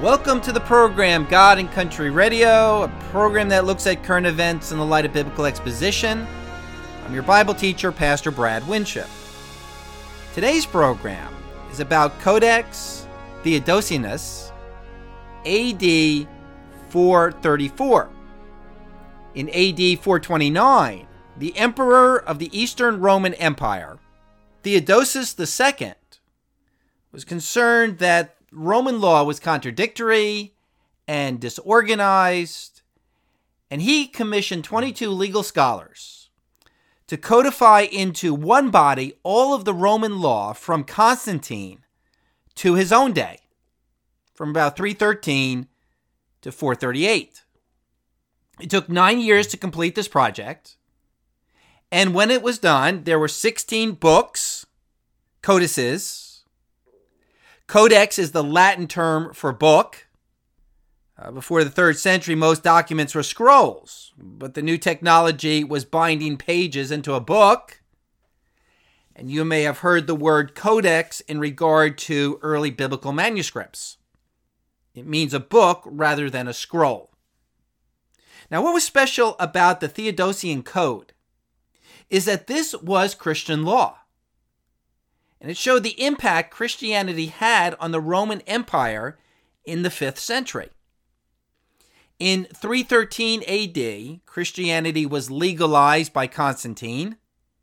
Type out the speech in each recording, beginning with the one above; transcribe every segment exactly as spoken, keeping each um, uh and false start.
Welcome to the program God and Country Radio, a program that looks at current events in the light of biblical exposition. I'm your Bible teacher, Pastor Brad Winship. Today's program is about Codex Theodosianus, A D four thirty-four. In A D four twenty-nine, the emperor of the Eastern Roman Empire, Theodosius the Second, was concerned that Roman law was contradictory and disorganized, and he commissioned twenty-two legal scholars to codify into one body all of the Roman law from Constantine to his own day, from about three thirteen to four thirty-eight. It took nine years to complete this project, and when it was done, there were sixteen books, codices. Codex is the Latin term for book. Uh, before the third century, most documents were scrolls, but the new technology was binding pages into a book. And you may have heard the word codex in regard to early biblical manuscripts. It means a book rather than a scroll. Now, what was special about the Theodosian Code is that this was Christian law. And it showed the impact Christianity had on the Roman Empire in the fifth century. In three thirteen A D, Christianity was legalized by Constantine.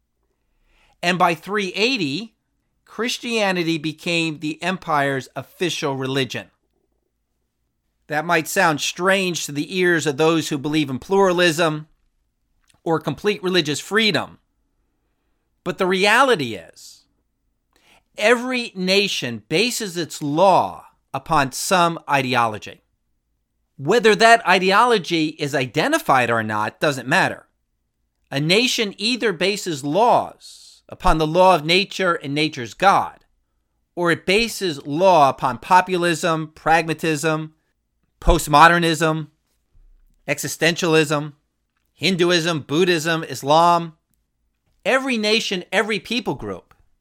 And by three eighty, Christianity became the empire's official religion. That might sound strange to the ears of those who believe in pluralism or complete religious freedom. But the reality is, every nation bases its law upon some ideology. Whether that ideology is identified or not doesn't matter. A nation either bases laws upon the law of nature and nature's God, or it bases law upon populism, pragmatism, postmodernism, existentialism, Hinduism, Buddhism, Islam. Every nation, every people group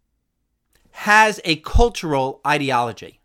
has a cultural ideology.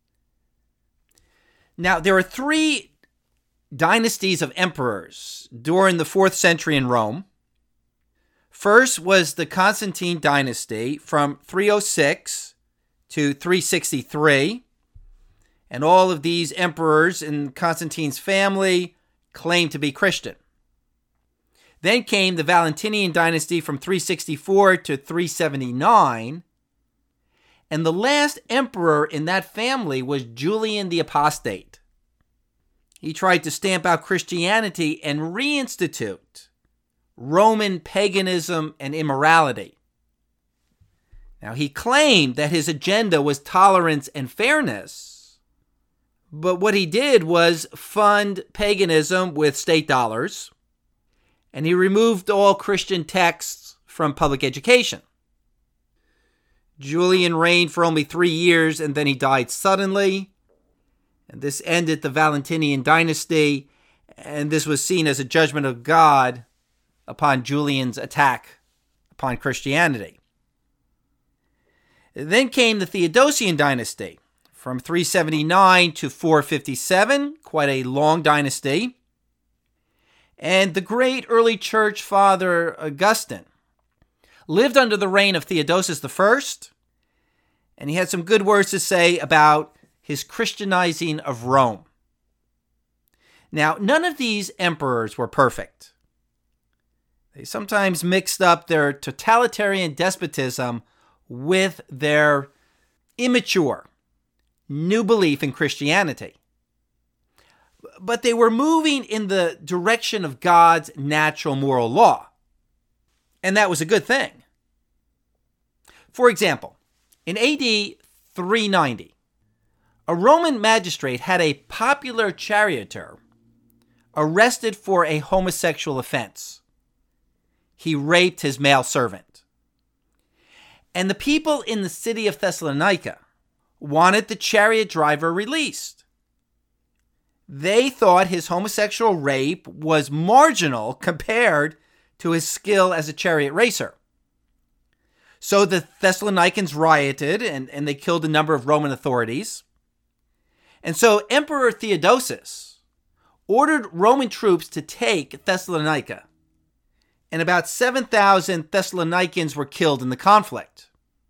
Now, there are three dynasties of emperors during the fourth century in Rome. First was the Constantine dynasty from three oh six to three sixty-three. And all of these emperors in Constantine's family claimed to be Christian. Then came the Valentinian dynasty from three sixty-four to three seventy-nine. And the last emperor in that family was Julian the Apostate. He tried to stamp out Christianity and reinstitute Roman paganism and immorality. Now, he claimed that his agenda was tolerance and fairness, but what he did was fund paganism with state dollars, and he removed all Christian texts from public education. Julian reigned for only three years and then he died suddenly. And this ended the Valentinian dynasty, and this was seen as a judgment of God upon Julian's attack upon Christianity. Then came the Theodosian dynasty from three seventy-nine to four fifty-seven, quite a long dynasty. And the great early church father Augustine lived under the reign of Theodosius the First, and he had some good words to say about his Christianizing of Rome. Now, none of these emperors were perfect. They sometimes mixed up their totalitarian despotism with their immature, new belief in Christianity. But they were moving in the direction of God's natural moral law. And that was a good thing. For example, in A D three ninety, a Roman magistrate had a popular charioteer arrested for a homosexual offense. He raped his male servant. And the people in the city of Thessalonica wanted the chariot driver released. They thought his homosexual rape was marginal compared to his skill as a chariot racer. So the Thessalonians rioted and, and they killed a number of Roman authorities. And so Emperor Theodosius ordered Roman troops to take Thessalonica, and about seven thousand Thessalonians were killed in the conflict.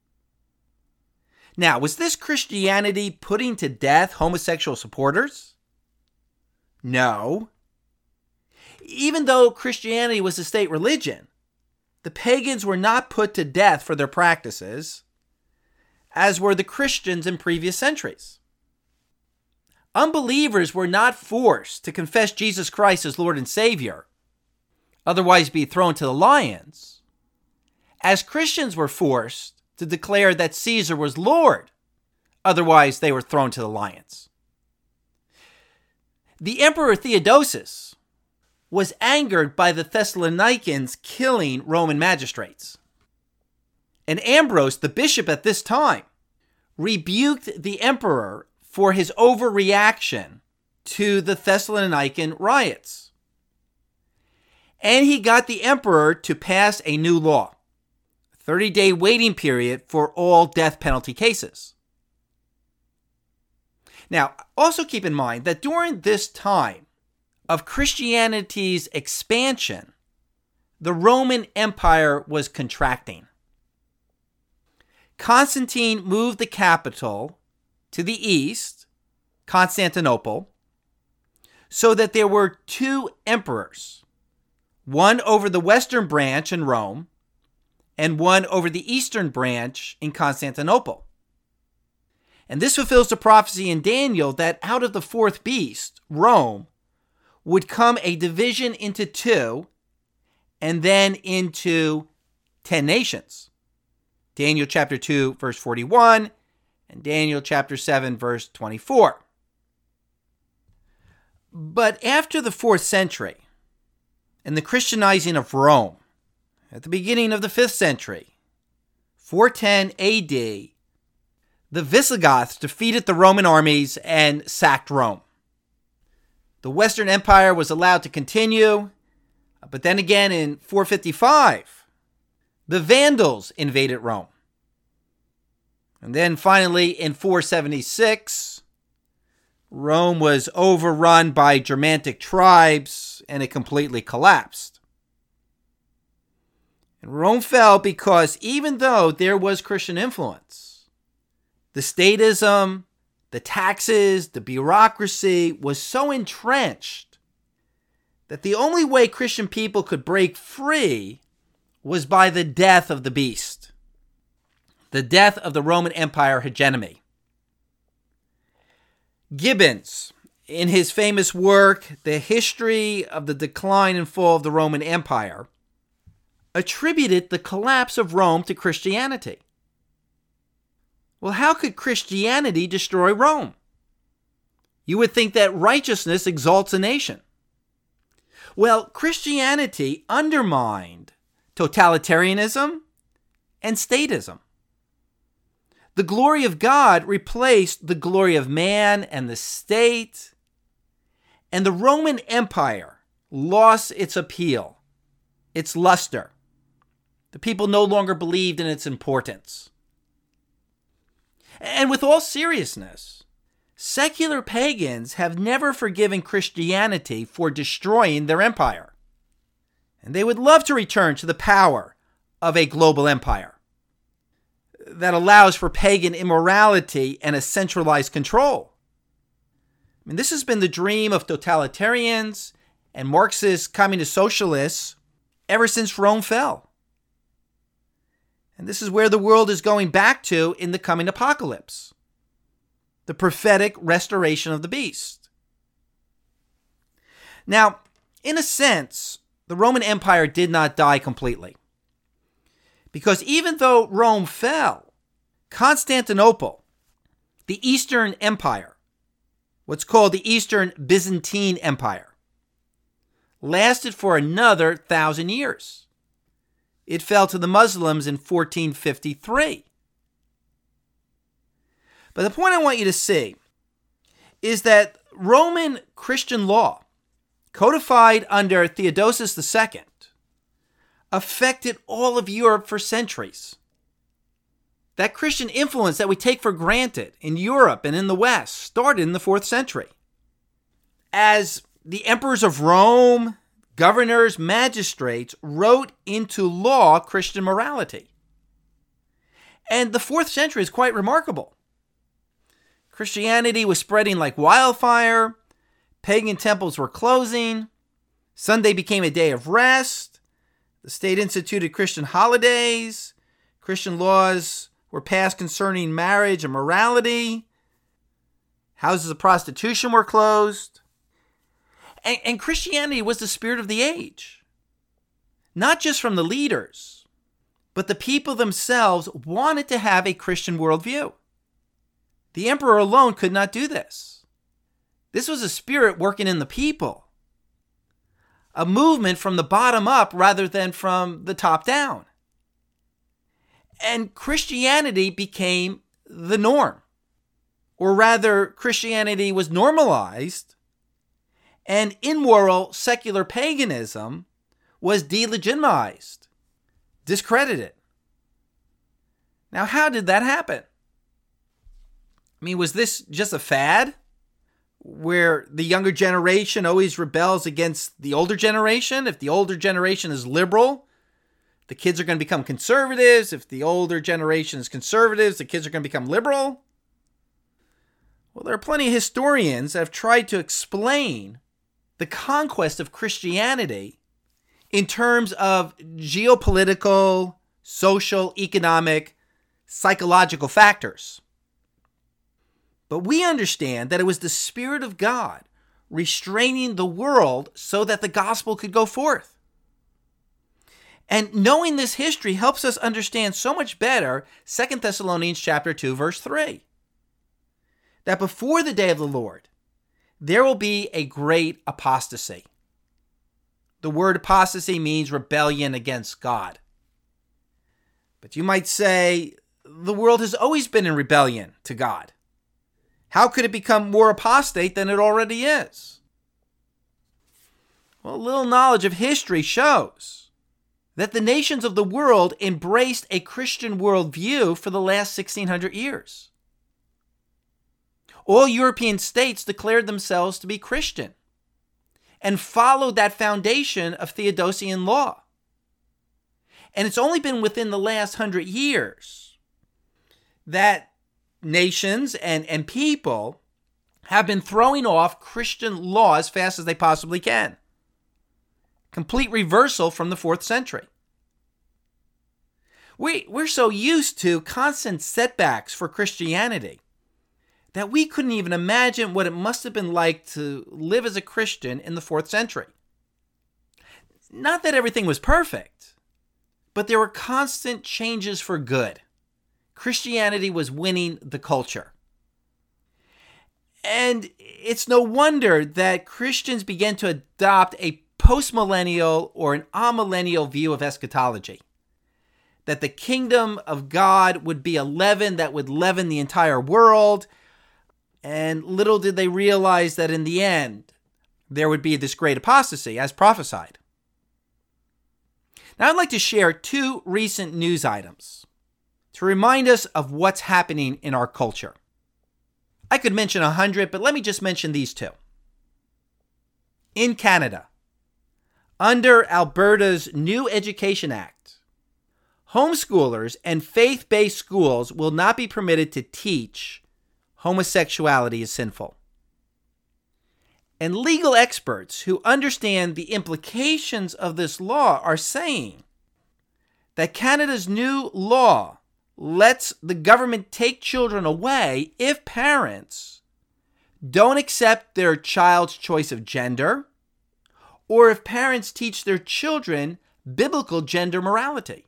Now, was this Christianity putting to death homosexual supporters? No. Even though Christianity was a state religion, the pagans were not put to death for their practices, as were the Christians in previous centuries. Unbelievers were not forced to confess Jesus Christ as Lord and Savior, otherwise be thrown to the lions, as Christians were forced to declare that Caesar was Lord, otherwise they were thrown to the lions. The Emperor Theodosius was angered by the Thessalonians killing Roman magistrates. And Ambrose, the bishop at this time, rebuked the emperor for his overreaction to the Thessalonican riots. And he got the emperor to pass a new law, a thirty-day waiting period for all death penalty cases. Now, also keep in mind that during this time of Christianity's expansion, the Roman Empire was contracting. Constantine moved the capital to the east, Constantinople, so that there were two emperors, one over the western branch in Rome and one over the eastern branch in Constantinople. And this fulfills the prophecy in Daniel that out of the fourth beast, Rome, would come a division into two and then into ten nations. Daniel chapter two, verse forty-one, and Daniel chapter seven, verse twenty-four. But after the fourth century and the Christianizing of Rome, at the beginning of the fifth century, four ten A D, the Visigoths defeated the Roman armies and sacked Rome. The Western Empire was allowed to continue, but then again in four fifty-five, the Vandals invaded Rome. And then finally in four seventy-six, Rome was overrun by Germanic tribes and it completely collapsed. And Rome fell because even though there was Christian influence, the statism, the taxes, the bureaucracy was so entrenched that the only way Christian people could break free was by the death of the beast, the death of the Roman Empire hegemony. Gibbons, in his famous work, The History of the Decline and Fall of the Roman Empire, attributed the collapse of Rome to Christianity. Well, how could Christianity destroy Rome? You would think that righteousness exalts a nation. Well, Christianity undermined totalitarianism and statism. The glory of God replaced the glory of man and the state, and the Roman Empire lost its appeal, its luster. The people no longer believed in its importance. And with all seriousness, secular pagans have never forgiven Christianity for destroying their empire. And they would love to return to the power of a global empire that allows for pagan immorality and a centralized control. I mean, this has been the dream of totalitarians and Marxist communist socialists ever since Rome fell. And this is where the world is going back to in the coming apocalypse. The prophetic restoration of the beast. Now, in a sense, the Roman Empire did not die completely. Because even though Rome fell, Constantinople, the Eastern Empire, what's called the Eastern Byzantine Empire, lasted for another thousand years. It fell to the Muslims in fourteen fifty-three. But the point I want you to see is that Roman Christian law, codified under Theodosius the Second, affected all of Europe for centuries. That Christian influence that we take for granted in Europe and in the West started in the fourth century. As the emperors of Rome, governors, magistrates wrote into law Christian morality. And the fourth century is quite remarkable. Christianity was spreading like wildfire. Pagan temples were closing. Sunday became a day of rest. The state instituted Christian holidays. Christian laws were passed concerning marriage and morality. Houses of prostitution were closed. And, and Christianity was the spirit of the age. Not just from the leaders, but the people themselves wanted to have a Christian worldview. The emperor alone could not do this. This was a spirit working in the people. A movement from the bottom up rather than from the top down. And Christianity became the norm. Or rather, Christianity was normalized, and immoral secular paganism was delegitimized, discredited. Now, how did that happen? I mean, was this just a fad where the younger generation always rebels against the older generation? If the older generation is liberal, the kids are going to become conservatives. If the older generation is conservatives, the kids are going to become liberal. Well, there are plenty of historians that have tried to explain the conquest of Christianity in terms of geopolitical, social, economic, psychological factors. But we understand that it was the Spirit of God restraining the world so that the gospel could go forth. And knowing this history helps us understand so much better Second Thessalonians chapter two, verse three. That before the day of the Lord, there will be a great apostasy. The word apostasy means rebellion against God. But you might say, the world has always been in rebellion to God. How could it become more apostate than it already is? Well, a little knowledge of history shows that the nations of the world embraced a Christian worldview for the last sixteen hundred years. All European states declared themselves to be Christian and followed that foundation of Theodosian law. And it's only been within the last hundred years that nations and, and people have been throwing off Christian law as fast as they possibly can. Complete reversal from the fourth century. We, we're so used to constant setbacks for Christianity that we couldn't even imagine what it must have been like to live as a Christian in the fourth century. Not that everything was perfect, but there were constant changes for good. Christianity was winning the culture. And it's no wonder that Christians began to adopt a postmillennial or an amillennial view of eschatology. That the kingdom of God would be a leaven that would leaven the entire world. And little did they realize that in the end, there would be this great apostasy as prophesied. Now I'd like to share two recent news items to remind us of what's happening in our culture. I could mention a hundred, but let me just mention these two. In Canada, under Alberta's new Education Act, homeschoolers and faith-based schools will not be permitted to teach homosexuality is sinful. And legal experts who understand the implications of this law are saying that Canada's new law lets the government take children away if parents don't accept their child's choice of gender, or if parents teach their children biblical gender morality.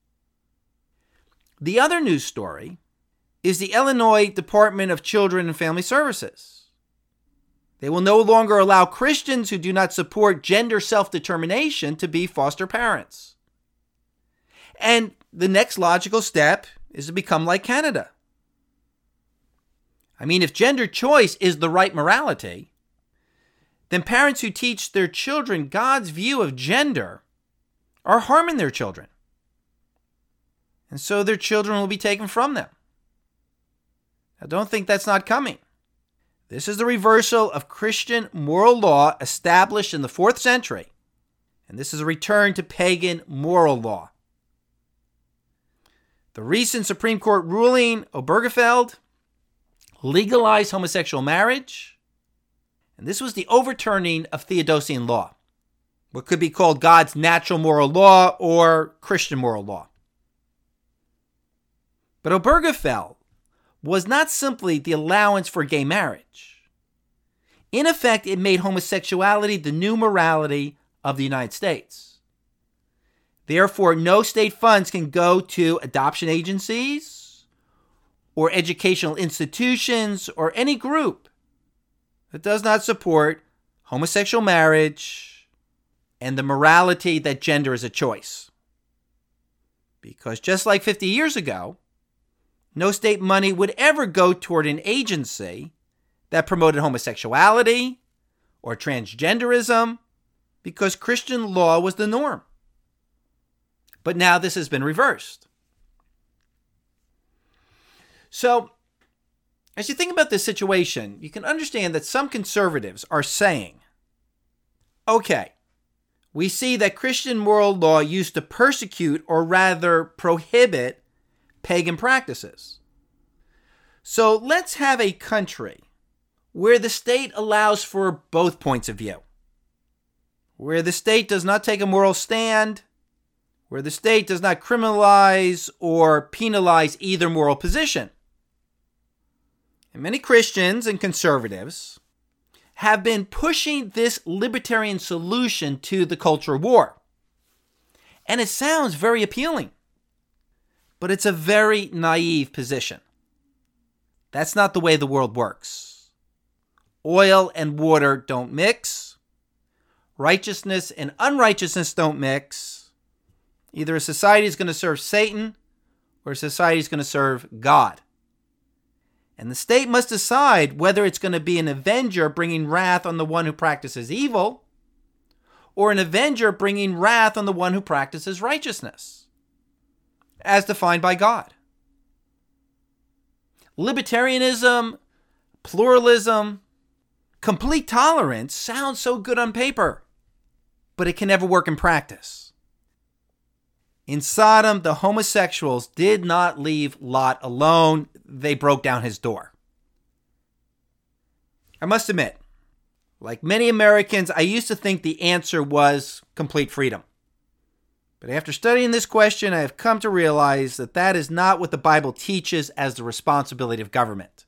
The other news story is the Illinois Department of Children and Family Services. They will no longer allow Christians who do not support gender self-determination to be foster parents. And the next logical step is to become like Canada. I mean, if gender choice is the right morality, then parents who teach their children God's view of gender are harming their children. and so their children will be taken from them. Now, don't think that's not coming. This is the reversal of Christian moral law established in the fourth century, and this is a return to pagan moral law. The recent Supreme Court ruling, Obergefell, legalized homosexual marriage, and this was the overturning of Theodosian law, what could be called God's natural moral law or Christian moral law. But Obergefell was not simply the allowance for gay marriage. In effect, it made homosexuality the new morality of the United States. Therefore, no state funds can go to adoption agencies or educational institutions or any group that does not support homosexual marriage and the morality that gender is a choice. Because just like fifty years ago, no state money would ever go toward an agency that promoted homosexuality or transgenderism because Christian law was the norm. But now this has been reversed. So, as you think about this situation, you can understand that some conservatives are saying, okay, we see that Christian moral law used to persecute or rather prohibit pagan practices. So let's have a country where the state allows for both points of view, where the state does not take a moral stand, where the state does not criminalize or penalize either moral position. And many Christians and conservatives have been pushing this libertarian solution to the culture war. And it sounds very appealing, but it's a very naive position. That's not the way the world works. Oil and water don't mix. Righteousness and unrighteousness don't mix. Either a society is going to serve Satan or a society is going to serve God. And the state must decide whether it's going to be an avenger bringing wrath on the one who practices evil or an avenger bringing wrath on the one who practices righteousness, as defined by God. Libertarianism, pluralism, complete tolerance sounds so good on paper, but it can never work in practice. In Sodom, the homosexuals did not leave Lot alone. They broke down his door. I must admit, like many Americans, I used to think the answer was complete freedom. But after studying this question, I have come to realize that that is not what the Bible teaches as the responsibility of government.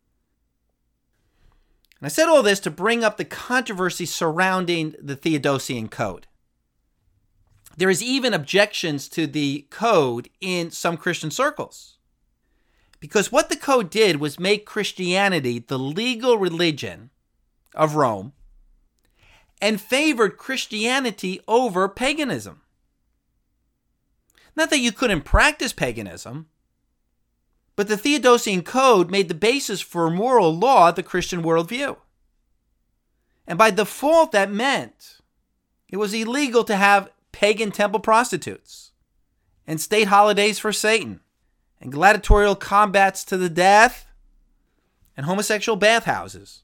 And I said all this to bring up the controversy surrounding the Theodosian Code. There is even objections to the code in some Christian circles. Because what the code did was make Christianity the legal religion of Rome and favored Christianity over paganism. Not that you couldn't practice paganism, but the Theodosian Code made the basis for moral law the Christian worldview. And by default, that meant it was illegal to have pagan temple prostitutes and state holidays for Satan and gladiatorial combats to the death and homosexual bathhouses.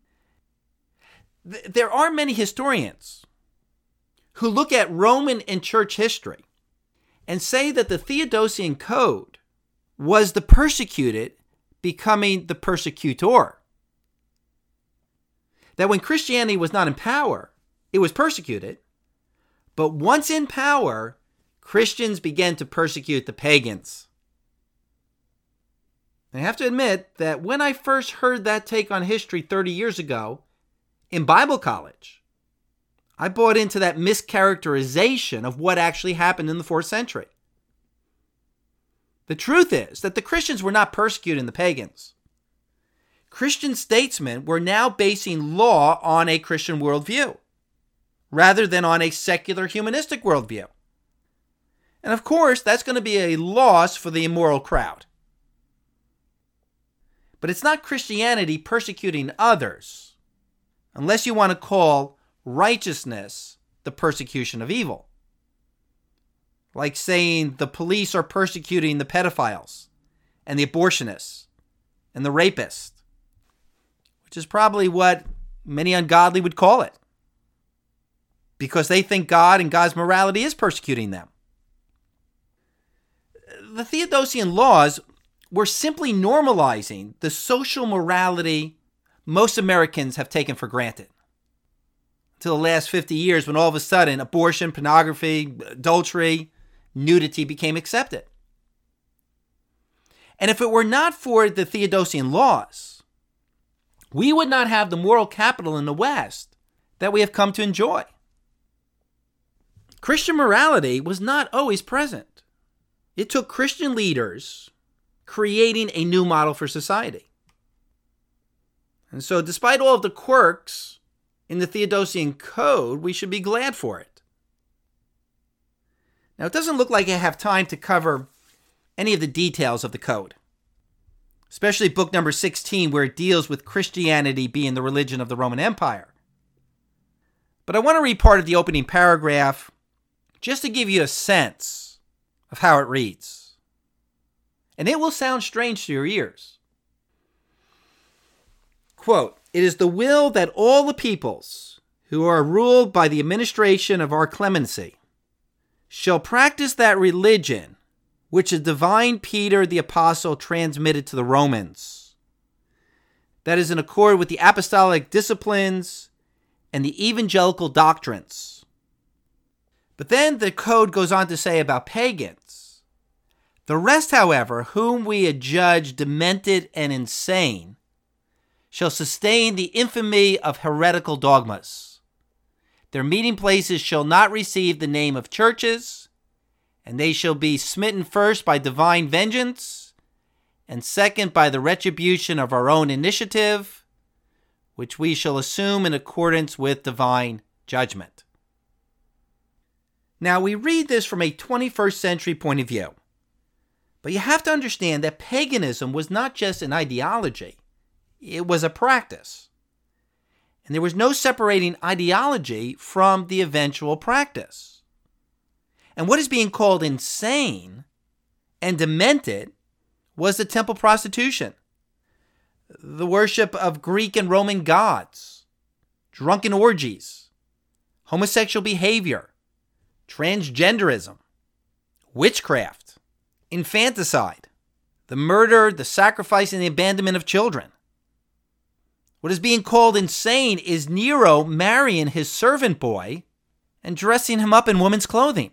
There are many historians who look at Roman and church history and say that the Theodosian Code was the persecuted becoming the persecutor. That when Christianity was not in power, it was persecuted. But once in power, Christians began to persecute the pagans. I have to admit that when I first heard that take on history thirty years ago in Bible college, I bought into that mischaracterization of what actually happened in the fourth century. The truth is that the Christians were not persecuting the pagans. Christian statesmen were now basing law on a Christian worldview, rather than on a secular humanistic worldview. And of course, that's going to be a loss for the immoral crowd. But it's not Christianity persecuting others, unless you want to call righteousness the persecution of evil. like saying the police are persecuting the pedophiles and the abortionists and the rapists, which is probably what many ungodly would call it, because they think God and God's morality is persecuting them. The Theodosian laws were simply normalizing the social morality most Americans have taken for granted. Until the last fifty years, when all of a sudden abortion, pornography, adultery, nudity became accepted. And if it were not for the Theodosian laws, we would not have the moral capital in the West that we have come to enjoy. Christian morality was not always present. It took Christian leaders creating a new model for society. And so despite all of the quirks in the Theodosian Code, we should be glad for it. Now, it doesn't look like I have time to cover any of the details of the code, especially book number sixteen, where it deals with Christianity being the religion of the Roman Empire. But I want to read part of the opening paragraph just to give you a sense of how it reads. And it will sound strange to your ears. Quote, "It is the will that all the peoples who are ruled by the administration of our clemency shall practice that religion which the divine Peter the Apostle transmitted to the Romans, that is in accord with the apostolic disciplines and the evangelical doctrines." But then the code goes on to say about pagans, "The rest, however, whom we adjudge demented and insane, shall sustain the infamy of heretical dogmas. Their meeting places shall not receive the name of churches, and they shall be smitten first by divine vengeance, and second by the retribution of our own initiative, which we shall assume in accordance with divine judgment." Now, we read this from a twenty-first century point of view, but you have to understand that paganism was not just an ideology, it was a practice. And there was no separating ideology from the eventual practice. And what is being called insane and demented was the temple prostitution, the worship of Greek and Roman gods, drunken orgies, homosexual behavior, transgenderism, witchcraft, infanticide, the murder, the sacrifice, and the abandonment of children. What is being called insane is Nero marrying his servant boy and dressing him up in woman's clothing.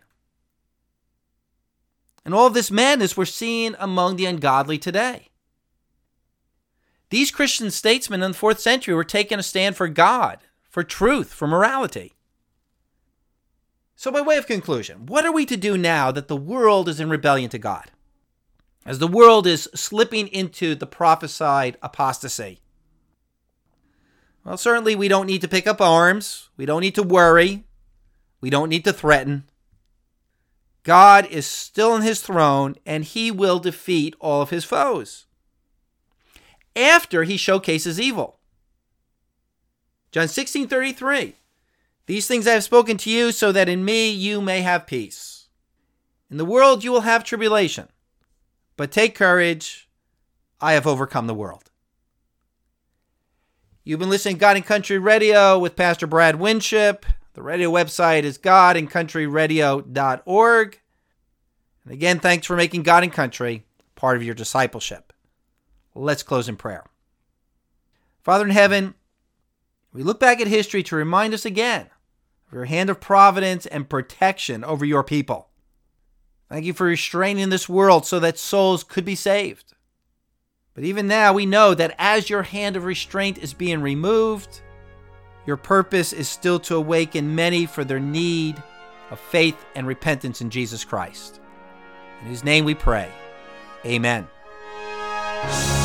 And all of this madness we're seeing among the ungodly today. These Christian statesmen in the fourth century were taking a stand for God, for truth, for morality. So by way of conclusion, what are we to do now that the world is in rebellion to God? As the world is slipping into the prophesied apostasy? Well, certainly we don't need to pick up arms. We don't need to worry. We don't need to threaten. God is still on his throne, and he will defeat all of his foes after he showcases evil. John sixteen thirty-three, "These things I have spoken to you so that in me you may have peace. In the world you will have tribulation, but take courage, I have overcome the world." You've been listening to God and Country Radio with Pastor Brad Winship. The radio website is god and country radio dot org. And again, thanks for making God and Country part of your discipleship. Let's close in prayer. Father in heaven, we look back at history to remind us again of your hand of providence and protection over your people. Thank you for restraining this world so that souls could be saved. But even now, we know that as your hand of restraint is being removed, your purpose is still to awaken many for their need of faith and repentance in Jesus Christ. In his name we pray. Amen.